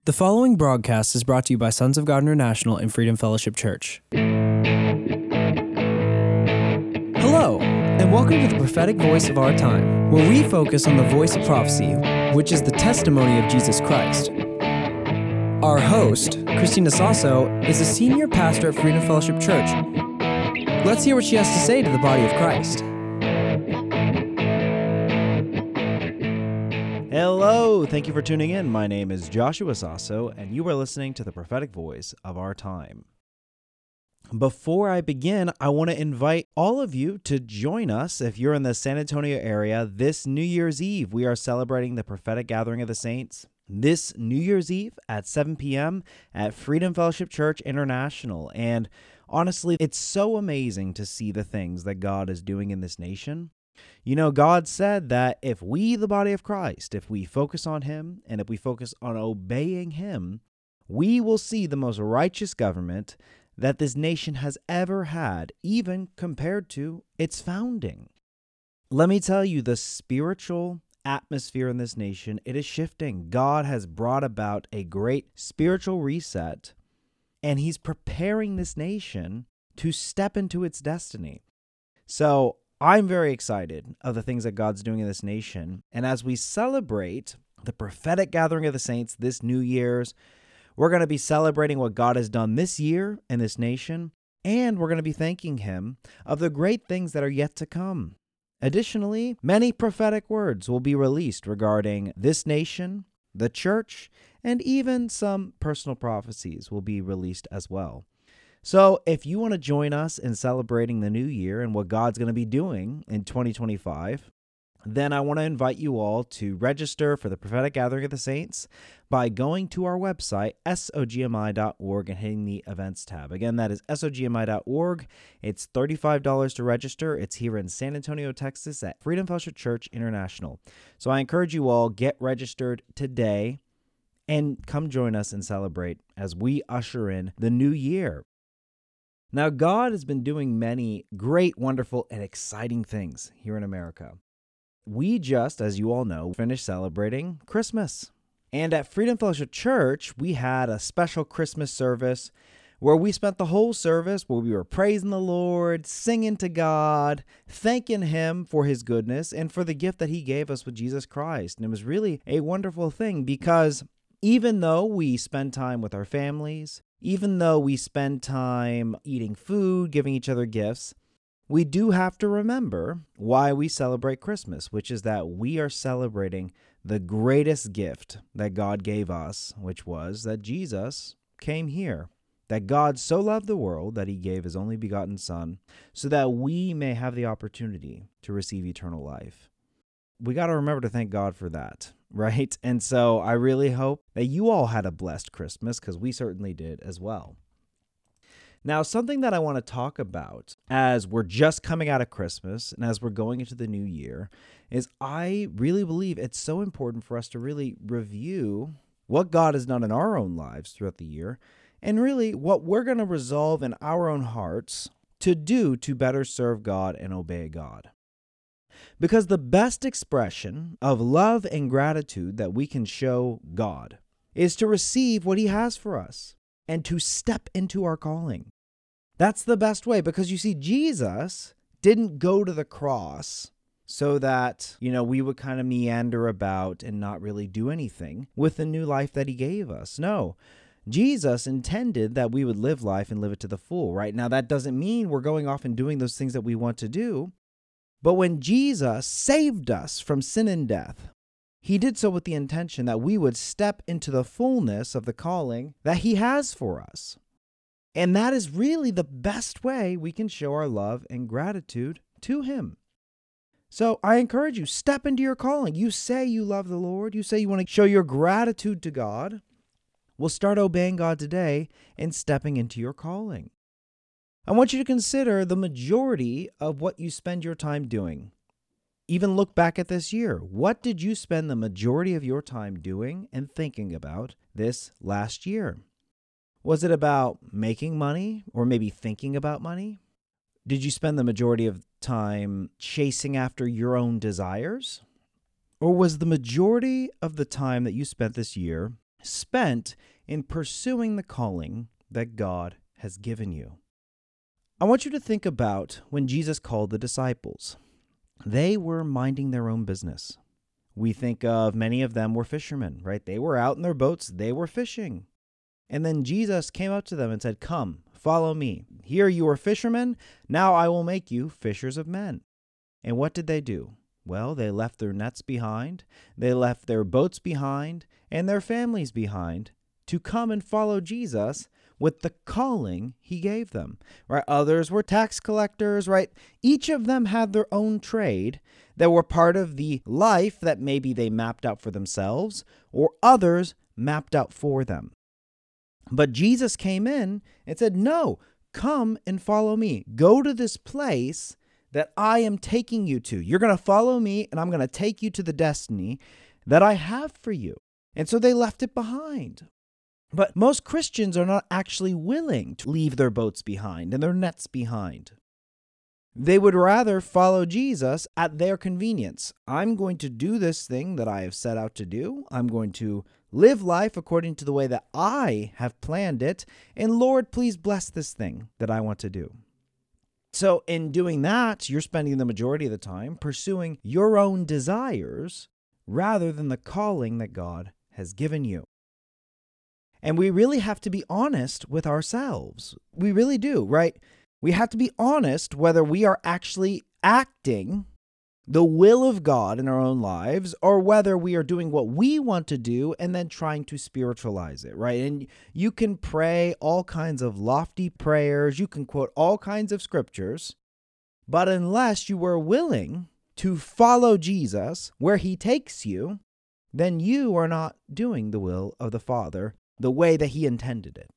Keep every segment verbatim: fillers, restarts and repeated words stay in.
The following broadcast is brought to you by Sons of God International and Freedom Fellowship Church. Hello, and welcome to the prophetic voice of our time, where we focus on the voice of prophecy, which is the testimony of Jesus Christ. Our host, Christina Sasso, is a senior pastor at Freedom Fellowship Church. Let's hear what she has to say to the body of Christ. Hello, thank you for tuning in. My name is Joshua Sasso, and you are listening to the prophetic voice of our time. Before I begin, I want to invite all of you to join us if you're in the San Antonio area this New Year's Eve. We are celebrating the prophetic gathering of the saints this New Year's Eve at seven p.m. at Freedom Fellowship Church International. And honestly, it's so amazing to see the things that God is doing in this nation. You know, God said that if we, the body of Christ, if we focus on Him and if we focus on obeying Him, we will see the most righteous government that this nation has ever had, even compared to its founding. Let me tell you, the spiritual atmosphere in this nation, it is shifting. God has brought about a great spiritual reset, and He's preparing this nation to step into its destiny. So, I'm very excited of the things that God's doing in this nation. And as we celebrate the prophetic gathering of the saints this New Year's, we're going to be celebrating what God has done this year in this nation, and we're going to be thanking Him of the great things that are yet to come. Additionally, many prophetic words will be released regarding this nation, the church, and even some personal prophecies will be released as well. So if you want to join us in celebrating the new year and what God's going to be doing in twenty twenty-five, then I want to invite you all to register for the Prophetic Gathering of the Saints by going to our website, S O G M I dot org, and hitting the Events tab. Again, that is S O G M I dot org. It's thirty-five dollars to register. It's here in San Antonio, Texas at Freedom Fellowship Church International. So I encourage you all, get registered today and come join us and celebrate as we usher in the new year. Now, God has been doing many great, wonderful, and exciting things here in America. We just, as you all know, finished celebrating Christmas. And at Freedom Fellowship Church, we had a special Christmas service where we spent the whole service where we were praising the Lord, singing to God, thanking Him for His goodness and for the gift that He gave us with Jesus Christ. And it was really a wonderful thing because even though we spend time with our families, even though we spend time eating food, giving each other gifts, we do have to remember why we celebrate Christmas, which is that we are celebrating the greatest gift that God gave us, which was that Jesus came here, that God so loved the world that He gave His only begotten Son so that we may have the opportunity to receive eternal life. We got to remember to thank God for that, right? And so I really hope that you all had a blessed Christmas because we certainly did as well. Now, something that I want to talk about as we're just coming out of Christmas and as we're going into the new year is I really believe it's so important for us to really review what God has done in our own lives throughout the year and really what we're going to resolve in our own hearts to do to better serve God and obey God. Because the best expression of love and gratitude that we can show God is to receive what He has for us and to step into our calling. That's the best way because you see, Jesus didn't go to the cross so that, you know, we would kind of meander about and not really do anything with the new life that He gave us. No, Jesus intended that we would live life and live it to the full, right? Now, that doesn't mean we're going off and doing those things that we want to do. But when Jesus saved us from sin and death, He did so with the intention that we would step into the fullness of the calling that He has for us. And that is really the best way we can show our love and gratitude to Him. So I encourage you, step into your calling. You say you love the Lord. You say you want to show your gratitude to God. Well, start obeying God today and stepping into your calling. I want you to consider the majority of what you spend your time doing. Even look back at this year. What did you spend the majority of your time doing and thinking about this last year? Was it about making money or maybe thinking about money? Did you spend the majority of time chasing after your own desires? Or was the majority of the time that you spent this year spent in pursuing the calling that God has given you. I want you to think about when Jesus called the disciples. They were minding their own business. We think of many of them were fishermen, right? They were out in their boats, they were fishing. And then Jesus came up to them and said, "Come, follow me. Here you are fishermen, now I will make you fishers of men." And what did they do? Well, they left their nets behind, they left their boats behind, and their families behind to come and follow Jesus with the calling he gave them, right? Others were tax collectors, right? Each of them had their own trade that were part of the life that maybe they mapped out for themselves or others mapped out for them. But Jesus came in and said, "No, come and follow me. Go to this place that I am taking you to. You're going to follow me, and I'm going to take you to the destiny that I have for you." And so they left it behind. But most Christians are not actually willing to leave their boats behind and their nets behind. They would rather follow Jesus at their convenience. I'm going to do this thing that I have set out to do. I'm going to live life according to the way that I have planned it. And Lord, please bless this thing that I want to do. So in doing that, you're spending the majority of the time pursuing your own desires rather than the calling that God has given you. And we really have to be honest with ourselves. We really do, right? We have to be honest whether we are actually acting the will of God in our own lives or whether we are doing what we want to do and then trying to spiritualize it, right? And you can pray all kinds of lofty prayers, you can quote all kinds of scriptures, but unless you are willing to follow Jesus where he takes you, then you are not doing the will of the Father the way that he intended it.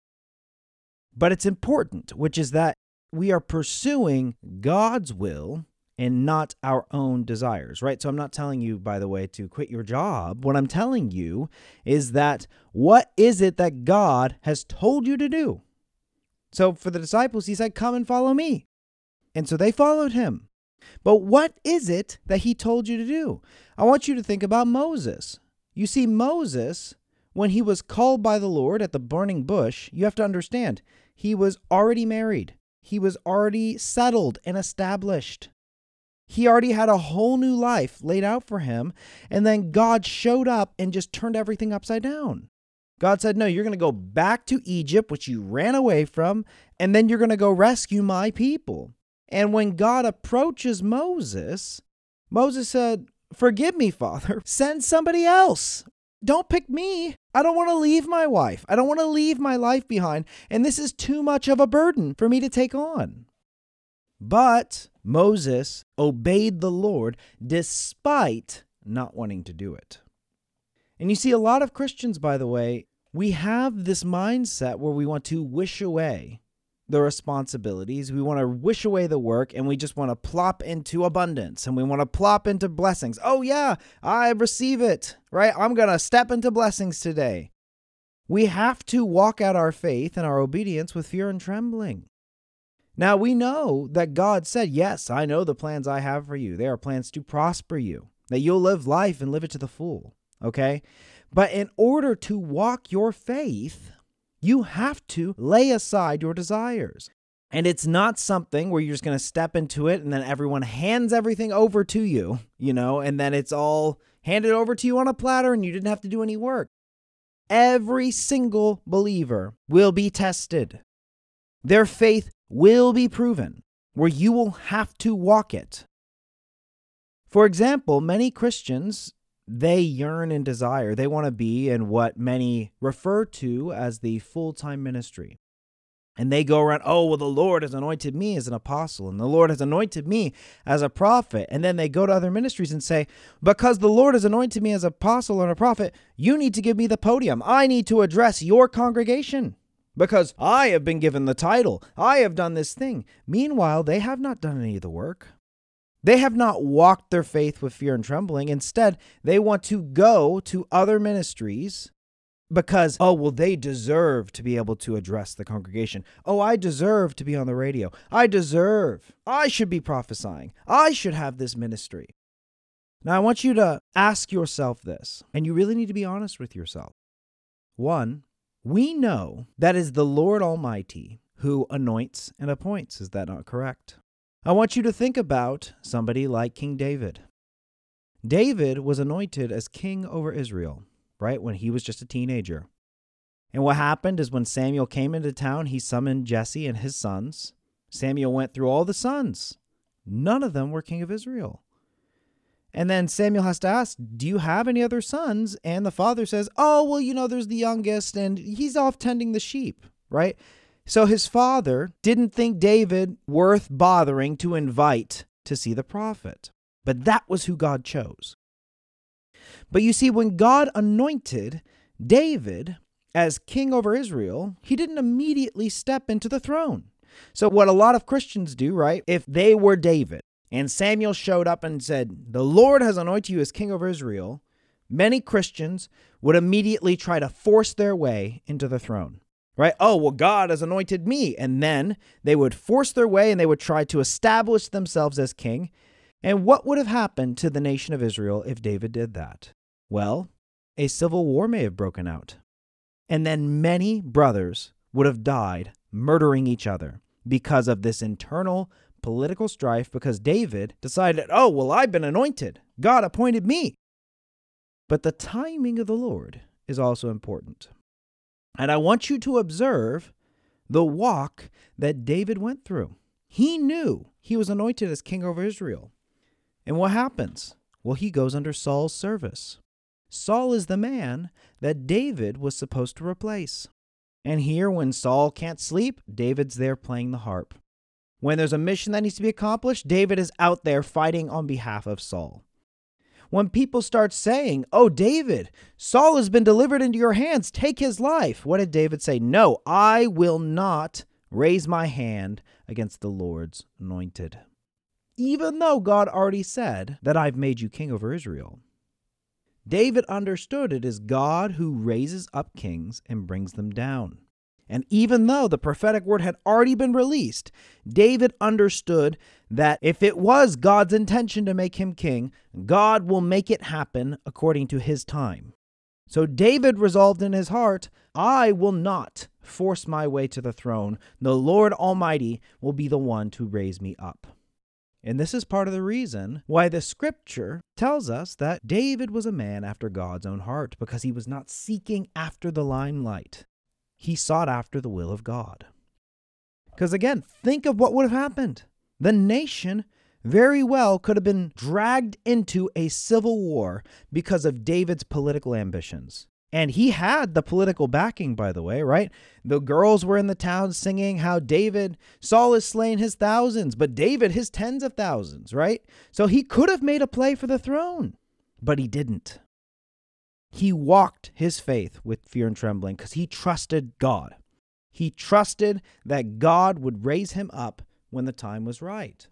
But it's important, which is that we are pursuing God's will and not our own desires, right? So I'm not telling you, by the way, to quit your job. What I'm telling you is that what is it that God has told you to do? So for the disciples, he said, "Come and follow me." And so they followed him. But what is it that he told you to do? I want you to think about Moses. You see, Moses, when he was called by the Lord at the burning bush, you have to understand, he was already married. He was already settled and established. He already had a whole new life laid out for him. And then God showed up and just turned everything upside down. God said, "No, you're going to go back to Egypt, which you ran away from, and then you're going to go rescue my people." And when God approaches Moses, Moses said, "Forgive me, Father. Send somebody else. Don't pick me. I don't want to leave my wife. I don't want to leave my life behind. And this is too much of a burden for me to take on." But Moses obeyed the Lord despite not wanting to do it. And you see, a lot of Christians, by the way, we have this mindset where we want to wish away the responsibilities. We want to wish away the work, and we just want to plop into abundance, and we want to plop into blessings. Oh yeah, I receive it, right? I'm going to step into blessings today. We have to walk out our faith and our obedience with fear and trembling. Now we know that God said, "Yes, I know the plans I have for you. They are plans to prosper you, that you'll live life and live it to the full." Okay? But in order to walk your faith, you have to lay aside your desires. And it's not something where you're just going to step into it and then everyone hands everything over to you, you know, and then it's all handed over to you on a platter and you didn't have to do any work. Every single believer will be tested. Their faith will be proven, where you will have to walk it. For example, many Christians, they yearn and desire, they want to be in what many refer to as the full-time ministry. And they go around, "Oh, well, the Lord has anointed me as an apostle, and the Lord has anointed me as a prophet." And then they go to other ministries and say, "Because the Lord has anointed me as an apostle and a prophet, you need to give me the podium. I need to address your congregation because I have been given the title. I have done this thing." Meanwhile, they have not done any of the work. They have not walked their faith with fear and trembling. Instead, they want to go to other ministries because, oh, well, they deserve to be able to address the congregation. Oh, I deserve to be on the radio. I deserve. I should be prophesying. I should have this ministry. Now, I want you to ask yourself this, and you really need to be honest with yourself. One, we know that is the Lord Almighty who anoints and appoints. Is that not correct? I want you to think about somebody like King David. David was anointed as king over Israel, right, when he was just a teenager. And what happened is when Samuel came into town, he summoned Jesse and his sons. Samuel went through all the sons. None of them were king of Israel. And then Samuel has to ask, do you have any other sons? And the father says, oh, well, you know, there's the youngest, and he's off tending the sheep, right? So his father didn't think David worth bothering to invite to see the prophet. But that was who God chose. But you see, when God anointed David as king over Israel, he didn't immediately step into the throne. So what a lot of Christians do, right, if they were David and Samuel showed up and said, the Lord has anointed you as king over Israel, many Christians would immediately try to force their way into the throne, right? Oh, well, God has anointed me. And then they would force their way and they would try to establish themselves as king. And what would have happened to the nation of Israel if David did that? Well, a civil war may have broken out. And then many brothers would have died murdering each other because of this internal political strife, because David decided, oh, well, I've been anointed. God appointed me. But the timing of the Lord is also important. And I want you to observe the walk that David went through. He knew he was anointed as king over Israel. And what happens? Well, he goes under Saul's service. Saul is the man that David was supposed to replace. And here, when Saul can't sleep, David's there playing the harp. When there's a mission that needs to be accomplished, David is out there fighting on behalf of Saul. When people start saying, oh, David, Saul has been delivered into your hands, take his life. What did David say? No, I will not raise my hand against the Lord's anointed. Even though God already said that I've made you king over Israel. David understood it is God who raises up kings and brings them down. And even though the prophetic word had already been released, David understood that if it was God's intention to make him king, God will make it happen according to his time. So David resolved in his heart, I will not force my way to the throne. The Lord Almighty will be the one to raise me up. And this is part of the reason why the scripture tells us that David was a man after God's own heart, because he was not seeking after the limelight. He sought after the will of God. Because again, think of what would have happened. The nation very well could have been dragged into a civil war because of David's political ambitions. And he had the political backing, by the way, right? The girls were in the town singing how David, Saul has slain his thousands, but David his tens of thousands, right? So he could have made a play for the throne, but he didn't. He walked his faith with fear and trembling because he trusted God. He trusted that God would raise him up when the time was right.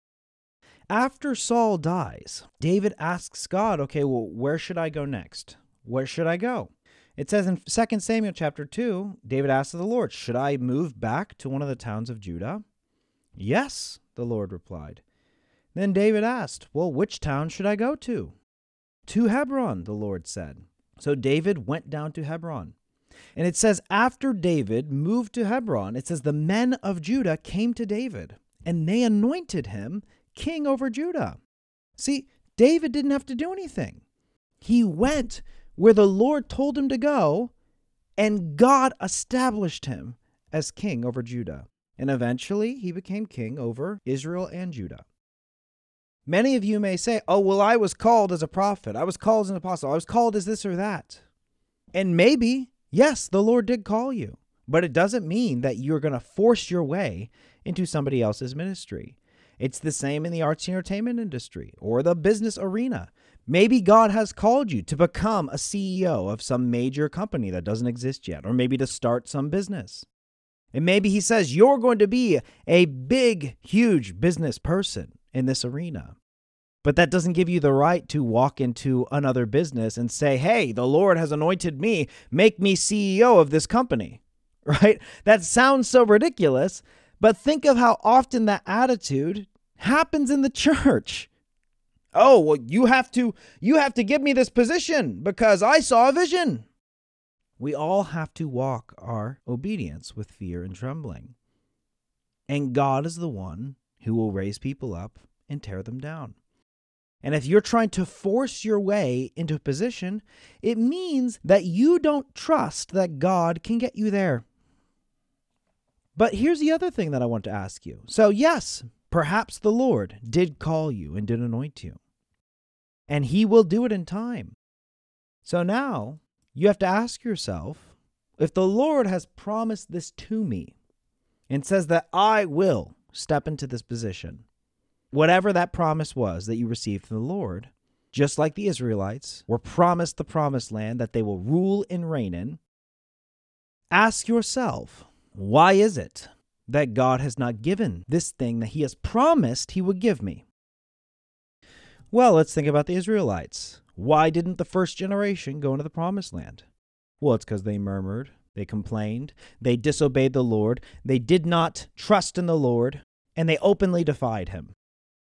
After Saul dies, David asks God, okay, well, where should I go next? Where should I go? It says in Second Samuel chapter two, David asked the Lord, should I move back to one of the towns of Judah? Yes, the Lord replied. Then David asked, well, which town should I go to? To Hebron, the Lord said. So David went down to Hebron. And it says after David moved to Hebron, it says the men of Judah came to David, and they anointed him king over Judah. See, David didn't have to do anything. He went where the Lord told him to go, and God established him as king over Judah. And eventually he became king over Israel and Judah. Many of you may say, oh, well, I was called as a prophet. I was called as an apostle. I was called as this or that. And maybe, yes, the Lord did call you, but it doesn't mean that you're going to force your way into somebody else's ministry. It's the same in the arts and entertainment industry or the business arena. Maybe God has called you to become a C E O of some major company that doesn't exist yet, or maybe to start some business. And maybe he says you're going to be a big, huge business person in this arena. But that doesn't give you the right to walk into another business and say, hey, the Lord has anointed me, make me C E O of this company, right? That sounds so ridiculous, but think of how often that attitude happens in the church. Oh, well, you have to, you have to give me this position because I saw a vision. We all have to walk our obedience with fear and trembling. And God is the one who will raise people up and tear them down. And if you're trying to force your way into a position, it means that you don't trust that God can get you there. But here's the other thing that I want to ask you. So yes, perhaps the Lord did call you and did anoint you. And he will do it in time. So now you have to ask yourself, if the Lord has promised this to me and says that I will step into this position, whatever that promise was that you received from the Lord, just like the Israelites were promised the promised land that they will rule and reign in, ask yourself, why is it that God has not given this thing that he has promised he would give me? Well, let's think about the Israelites. Why didn't the first generation go into the promised land? Well, it's because they murmured, they complained, they disobeyed the Lord, they did not trust in the Lord, and they openly defied him.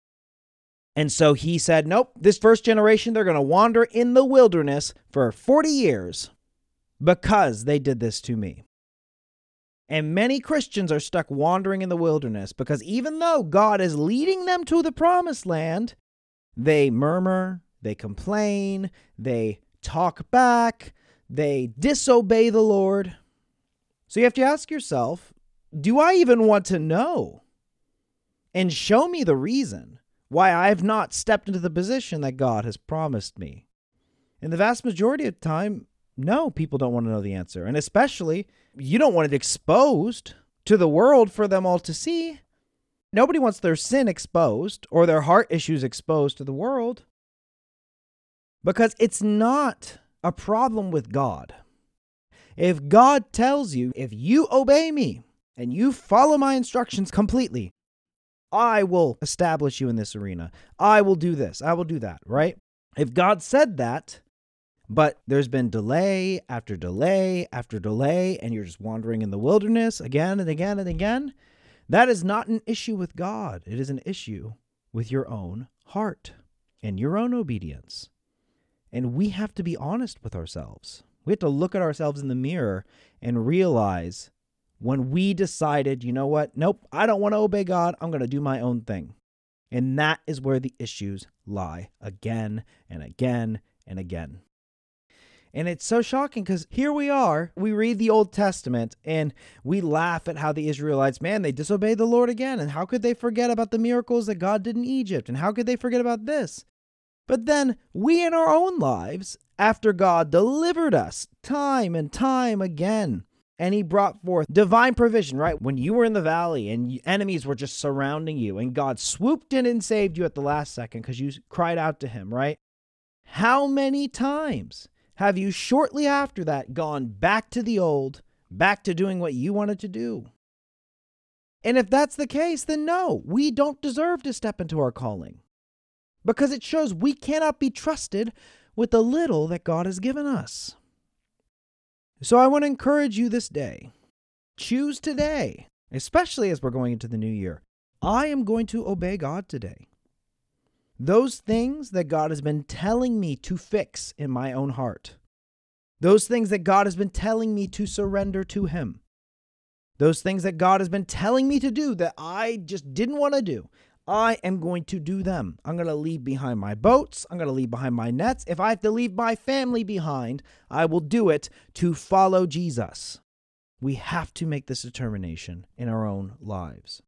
And so he said, nope, this first generation, they're going to wander in the wilderness for forty years because they did this to me. And many Christians are stuck wandering in the wilderness because even though God is leading them to the promised land, they murmur, they complain, they talk back, they disobey the Lord. So you have to ask yourself, do I even want to know? And show me the reason why I have not stepped into the position that God has promised me. In the vast majority of the time, no, people don't want to know the answer. And especially, you don't want it exposed to the world for them all to see. Nobody wants their sin exposed or their heart issues exposed to the world. Because it's not a problem with God. If God tells you, if you obey me and you follow my instructions completely, I will establish you in this arena. I will do this. I will do that, right? If God said that, but there's been delay after delay after delay, and you're just wandering in the wilderness again and again and again, that is not an issue with God. It is an issue with your own heart and your own obedience. And we have to be honest with ourselves. We have to look at ourselves in the mirror and realize when we decided, you know what? Nope, I don't want to obey God. I'm going to do my own thing. And that is where the issues lie again and again and again. And it's so shocking because here we are, we read the Old Testament and we laugh at how the Israelites, man, they disobeyed the Lord again. And how could they forget about the miracles that God did in Egypt? And how could they forget about this? But then we in our own lives, after God delivered us time and time again, and he brought forth divine provision, right? When you were in the valley and enemies were just surrounding you and God swooped in and saved you at the last second because you cried out to him, right? How many times have you shortly after that gone back to the old, back to doing what you wanted to do? And if that's the case, then no, we don't deserve to step into our calling because it shows we cannot be trusted with the little that God has given us. So I want to encourage you this day, choose today, especially as we're going into the new year. I am going to obey God today. Those things that God has been telling me to fix in my own heart, those things that God has been telling me to surrender to him, those things that God has been telling me to do that I just didn't want to do, I am going to do them. I'm going to leave behind my boats. I'm going to leave behind my nets. If I have to leave my family behind, I will do it to follow Jesus. We have to make this determination in our own lives.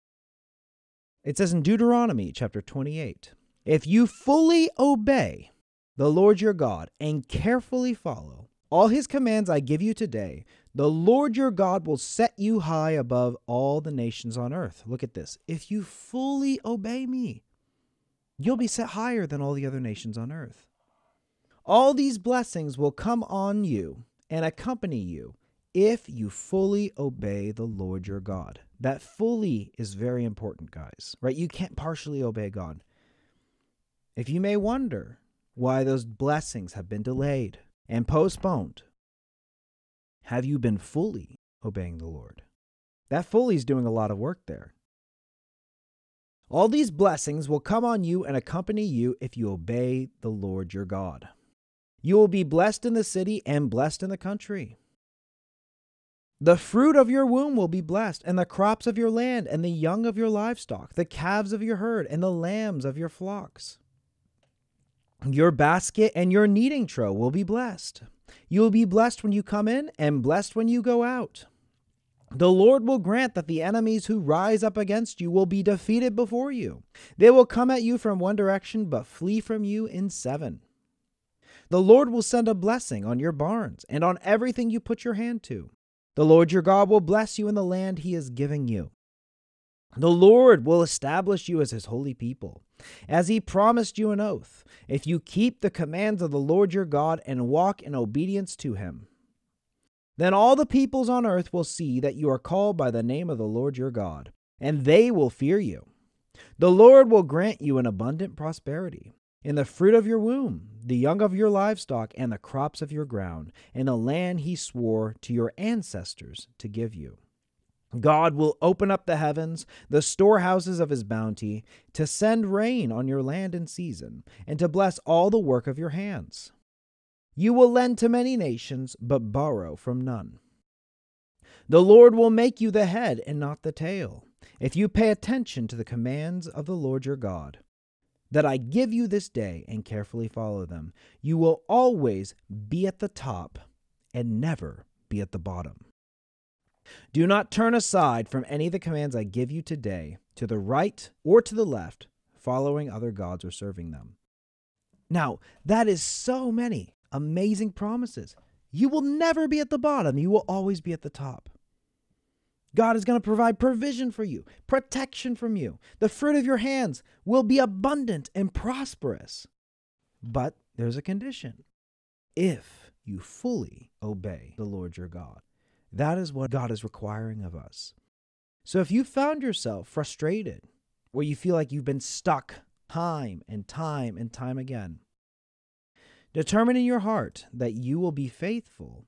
It says in Deuteronomy chapter twenty-eight, if you fully obey the Lord your God and carefully follow all his commands I give you today, the Lord your God will set you high above all the nations on earth. Look at this. If you fully obey me, you'll be set higher than all the other nations on earth. All these blessings will come on you and accompany you if you fully obey the Lord your God. That fully is very important, guys, right? You can't partially obey God. If you may wonder why those blessings have been delayed and postponed, have you been fully obeying the Lord? That fully is doing a lot of work there. All these blessings will come on you and accompany you if you obey the Lord your God. You will be blessed in the city and blessed in the country. The fruit of your womb will be blessed, and the crops of your land, and the young of your livestock, the calves of your herd, and the lambs of your flocks. Your basket and your kneading trough will be blessed. You will be blessed when you come in, and blessed when you go out. The Lord will grant that the enemies who rise up against you will be defeated before you. They will come at you from one direction, but flee from you in seven. The Lord will send a blessing on your barns and on everything you put your hand to. The Lord your God will bless you in the land he is giving you. The Lord will establish you as his holy people, as he promised you an oath, if you keep the commands of the Lord your God and walk in obedience to him. Then all the peoples on earth will see that you are called by the name of the Lord your God, and they will fear you. The Lord will grant you an abundant prosperity in the fruit of your womb, the young of your livestock, and the crops of your ground, in the land he swore to your ancestors to give you. God will open up the heavens, the storehouses of his bounty, to send rain on your land in season, and to bless all the work of your hands. You will lend to many nations, but borrow from none. The Lord will make you the head and not the tail, if you pay attention to the commands of the Lord your God, that I give you this day and carefully follow them. You will always be at the top and never be at the bottom. Do not turn aside from any of the commands I give you today, to the right or to the left, following other gods or serving them. Now, that is so many amazing promises. You will never be at the bottom. You will always be at the top. God is going to provide provision for you, protection from you. The fruit of your hands will be abundant and prosperous. But there's a condition. If you fully obey the Lord your God. That is what God is requiring of us. So if you found yourself frustrated, or you feel like you've been stuck time and time and time again, determine in your heart that you will be faithful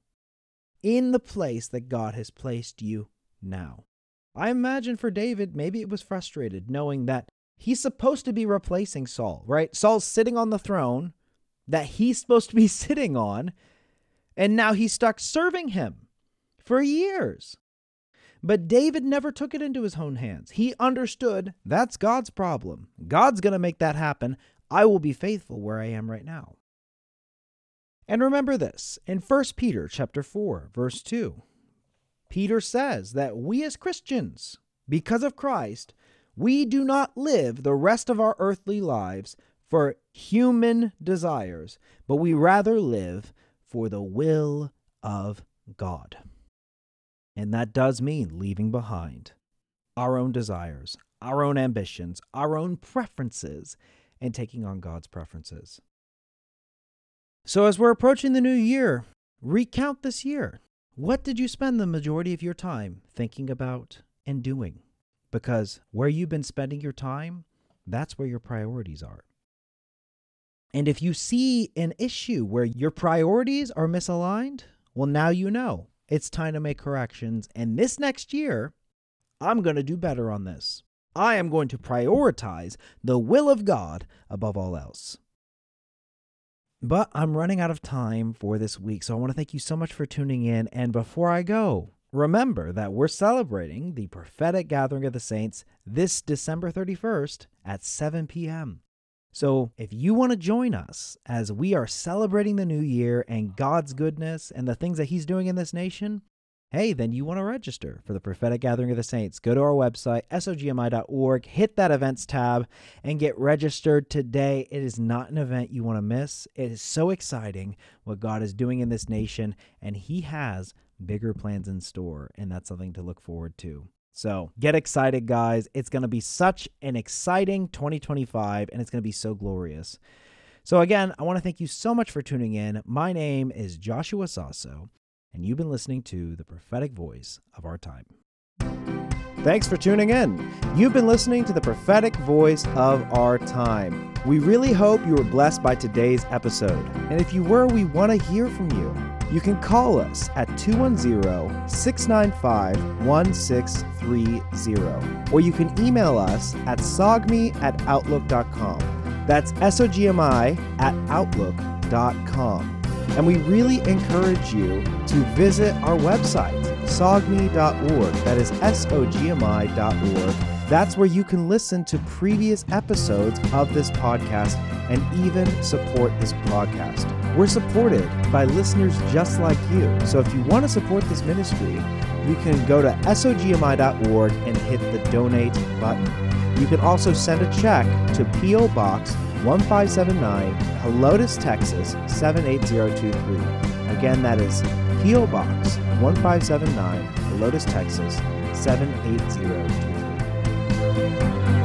in the place that God has placed you now. I imagine for David, maybe it was frustrated knowing that he's supposed to be replacing Saul, right? Saul's sitting on the throne that he's supposed to be sitting on, and now he's stuck serving him for years. But David never took it into his own hands. He understood that's God's problem. God's going to make that happen. I will be faithful where I am right now. And remember this, in First Peter chapter four, verse two, Peter says that we as Christians, because of Christ, we do not live the rest of our earthly lives for human desires, but we rather live for the will of God. And that does mean leaving behind our own desires, our own ambitions, our own preferences, and taking on God's preferences. So as we're approaching the new year, recount this year. What did you spend the majority of your time thinking about and doing? Because where you've been spending your time, that's where your priorities are. And if you see an issue where your priorities are misaligned, well, now you know. It's time to make corrections. And this next year, I'm going to do better on this. I am going to prioritize the will of God above all else. But I'm running out of time for this week, so I want to thank you so much for tuning in. And before I go, remember that we're celebrating the prophetic gathering of the saints this December thirty-first at seven p.m. So if you want to join us as we are celebrating the new year and God's goodness and the things that he's doing in this nation, hey, then you want to register for the prophetic gathering of the saints. Go to our website, S O G M I dot org, hit that events tab, and get registered today. It is not an event you want to miss. It is so exciting what God is doing in this nation, and he has bigger plans in store, and that's something to look forward to. So get excited, guys. It's going to be such an exciting twenty twenty-five, and it's going to be so glorious. So again, I want to thank you so much for tuning in. My name is Joshua Sasso, and you've been listening to the prophetic voice of our time. Thanks for tuning in. You've been listening to the prophetic voice of our time. We really hope you were blessed by today's episode. And if you were, we want to hear from you. You can call us at two one zero, six nine five, one six three zero, or you can email us at sogmi at outlook dot com. That's S O G M I at outlook dot com. And we really encourage you to visit our website, sogmi dot org. That is S O G M I dot org. That's where you can listen to previous episodes of this podcast and even support this podcast. We're supported by listeners just like you. So if you want to support this ministry, you can go to S O G M I dot org and hit the donate button. You can also send a check to P O Box one five seven nine, Helotes, Texas seven eight zero two three. Again, that is P O Box one five seven nine, Helotes, Texas seven eight zero two three.